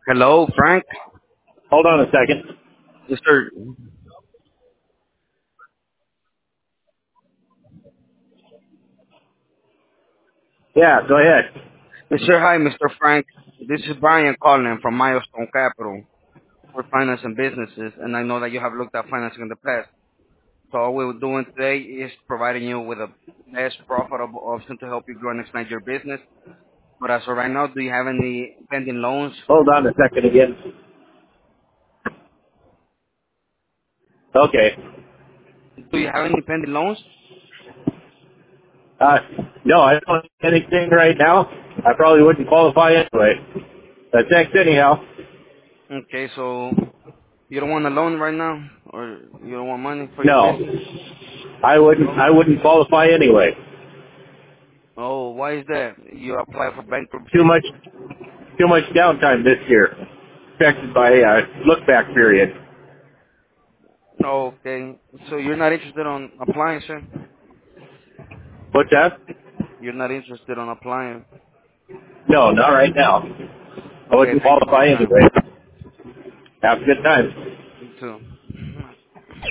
Hello, Frank. Hold on a second. Mr. Yeah, go ahead. Hi, Mr. Frank. This is Brian calling from Milestone Capital for finance and businesses, and I know that you have looked at financing in the past. So all we're doing today is providing you with a best profitable option to help you grow and expand your business. But as of right now, do you have any pending loans? Hold on a second again. Okay. Do you have any pending loans? Uh, no, I don't have anything right now. I probably wouldn't qualify anyway. But thanks anyhow. Okay, so you don't want a loan right now, or you don't want money for your No, business? No. I wouldn't qualify anyway. Oh, why is that? You apply for Too bankruptcy? much, too much downtime this year. Affected by look back period. Okay. So you're not interested on applying, sir? What's that? You're not interested on applying. No, not right now. I Okay, wouldn't thank you for qualify your time. anyway. Have a good time. You too.